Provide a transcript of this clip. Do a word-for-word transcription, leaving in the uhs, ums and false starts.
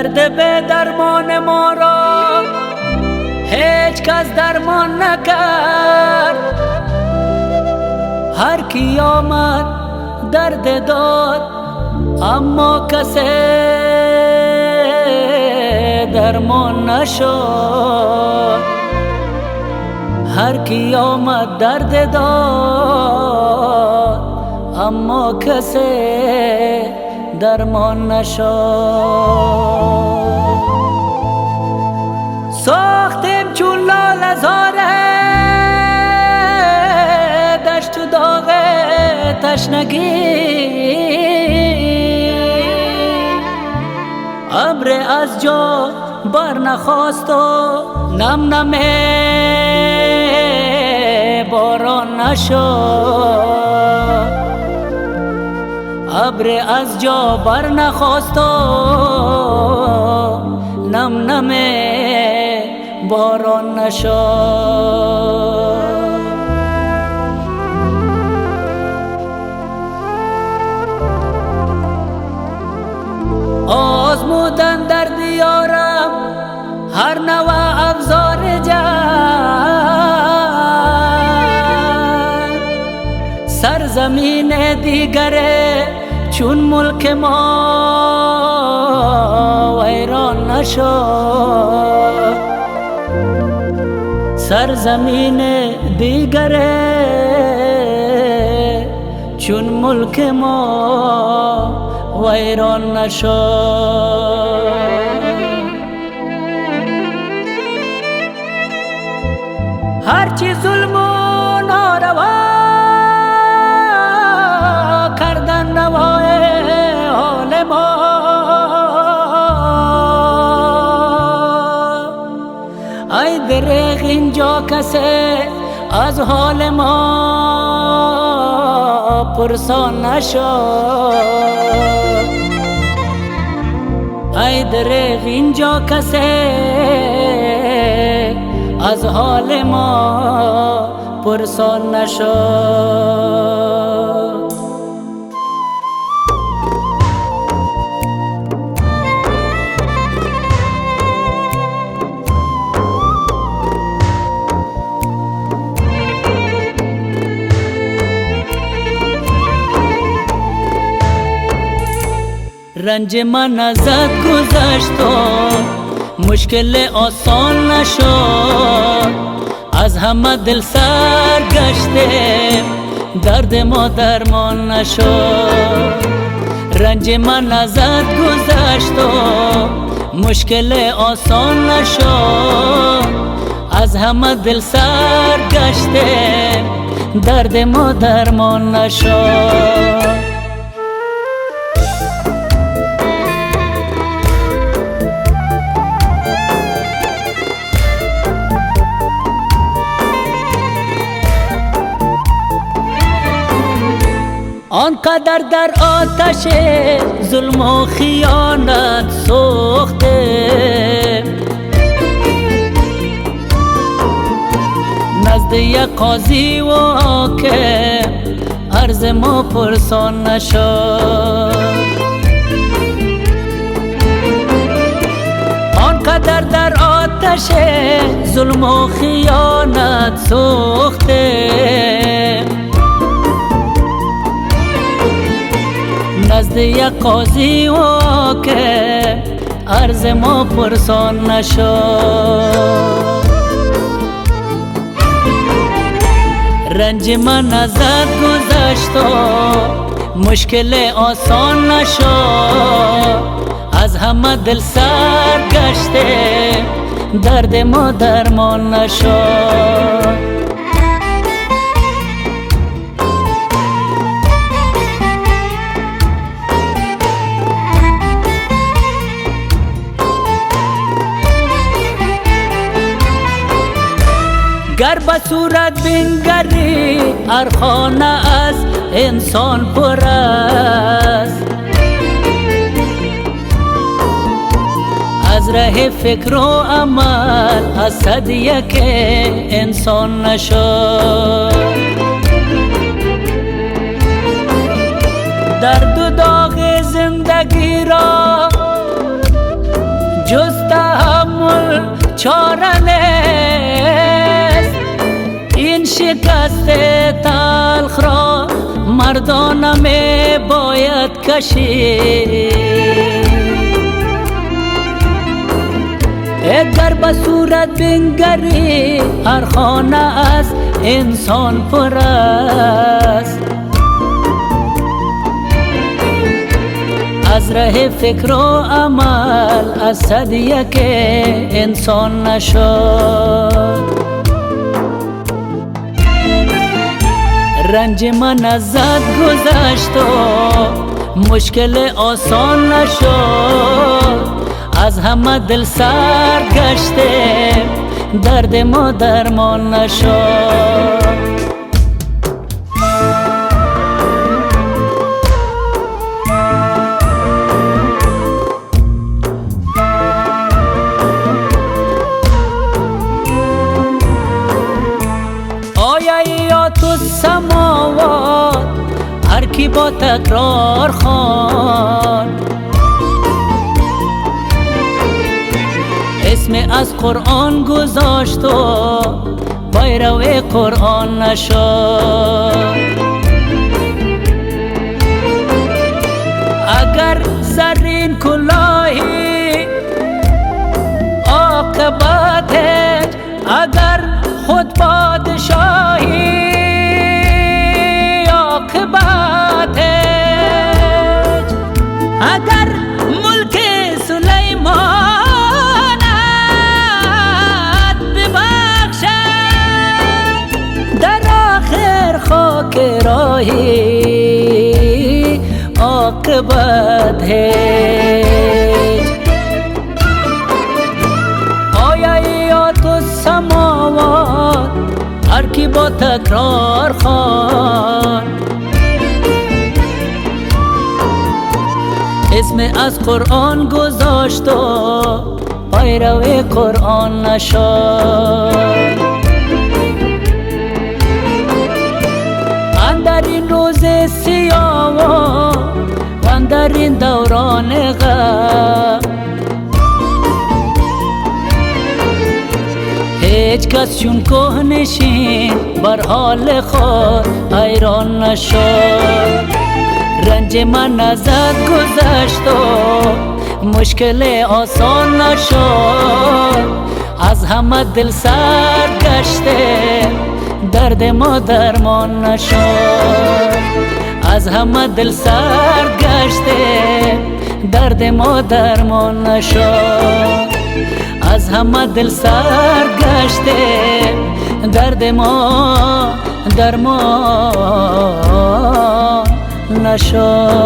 درد به درمان ما را هیچ کس درمان نکرد. هر کی آمد درد داد اما کسی درمان نشد. هر کی آمد درد داد اما کسی درمان نشد. ساختیم چون لاله زاره دشت و داغ تشنگی، ابر از جا بر نخواست و نم نم باران نشد. ابر از جا بر نخواست و نم نم باران نشد. آزمودن در دیارم هر نوع ابزار جنگ، سرزمین دیگره چون ملک ما ویران نشد. سرزمین دیگره چون ملک ما ویران نشد. هرچی ظلم و ناروا کردن نوای حال ما، ای دریغ اینجا کسی از حال ما پرسان نشد. ای دریغ اینجا کسی از حال ما پرسان نشد. رنج من ازت گذشت و مشکل آسان نشد. از همه دل سر گشته درد ما درمان نشد. رنج من ازت گذشت و مشکل آسان نشد. از همه دل سر گشته درد ما درمان نشد. آنقدر در آتش ظلم و خیانت سوخته، نزد یک قاضی و حاکم عرض ما پرسان نشد. آنقدر در آتش ظلم و خیانت سوخته، نزد یک قاضی و حاکم عرض ما پرسان نشد. رنج من ازت گذشت و مشکل آسان نشد. از همه دل سر گشته درد ما درمان نشد. گر به صورت بنگری هر خانه از انسان پر است، از ره فکر و عمل از صد یک انسان نشد. درد و داغ زندگی را تحمل چاره نیست، این شکست تلخ را مردانه می باید کشید. اگر به صورت بنگری هر خانه از انسان پر است، از ره فکر و عمل از صدیه که انسان نشد. رنج من از زد گذشت و مشکل آسان نشد، از همه دل سر گشته درد ما درمان نشد. یا تو سماوات هر کی با تکرار خوان، اسم از قرآن گذاشت و پیرو قرآن نشد. اگر زرین کلاهی عاقبتت، اگر خود پادشاهی عاقبتت، اگر ملک سلیمانت ببخشد، در آخر خاک راهی عاقبت هیچ. آیا یا تو سماوات هر کی با تکرار خوان، اسم از قرآن گذاشت و پیرو قرآن نشد. اندر این روز سیاه و اندر این دوران غم، هیچ کس چون کوهنشین بر حال خود حیران نشد. رنج من ازت گذشت و مشکل آسان نشد، از همه دل سر گشته درد ما درمان نشد. از همه دل سر گشته درد ما درمان نشد. از همه دل سر گشته درد ما درمان نشد.